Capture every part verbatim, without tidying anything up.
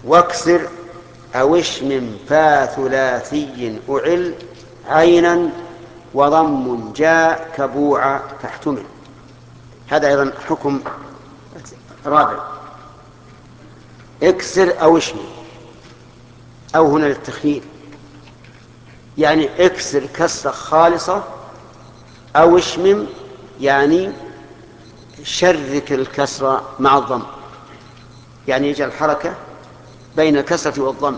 واكسر أو اشمم فا ثلاثي أعل عينا وضم جاء كبوع فاحتمل. هذا أيضا حكم رابع. اكسر أو اشمم، أو هنا للتخيير، يعني اكسر كسرة خالصة، أو اشمم يعني شرك الكسرة مع الضم، يعني يجعل الحركة بين الكسرة والضم.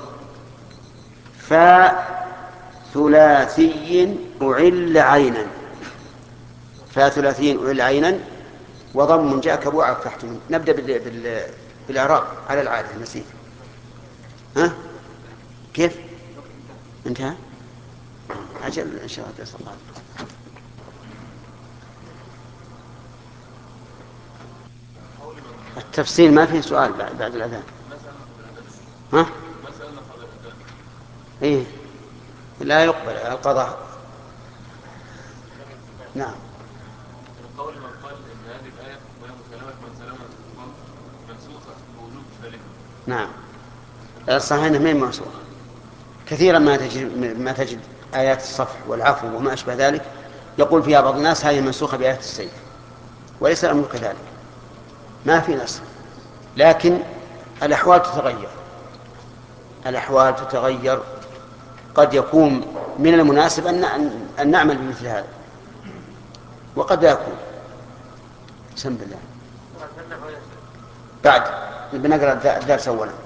فثلاثي أعل عينا، فثلاثي أعل عينا وضم جاء كبوع فاحتمل. نبدأ بال... بال... بالإعراب على العادة. نسيت. ها كيف انتهى؟ عجل إن شاء الله. الله التفصيل ما فيه سؤال بعد, بعد الأذان. ها؟ إيه لا يقبل القضاء. نعم. قول من قال ان هذه الايه وهي مسلمه من سلم منسوخه بوجوب ذلك. نعم الصحيح انها ما هي منسوخه. كثيرا ما تجد ما تجد ايات الصفح والعفو وما اشبه ذلك يقول فيها بعض الناس هذه منسوخه بايات السيف، وليس الامر كذلك، ما في نسخ، لكن الاحوال تتغير. الاحوال تتغير قد يكون من المناسب ان ان نعمل بمثل هذا، وقد لا يكون. بسم الله. بعد بنقرا الدرس اولا.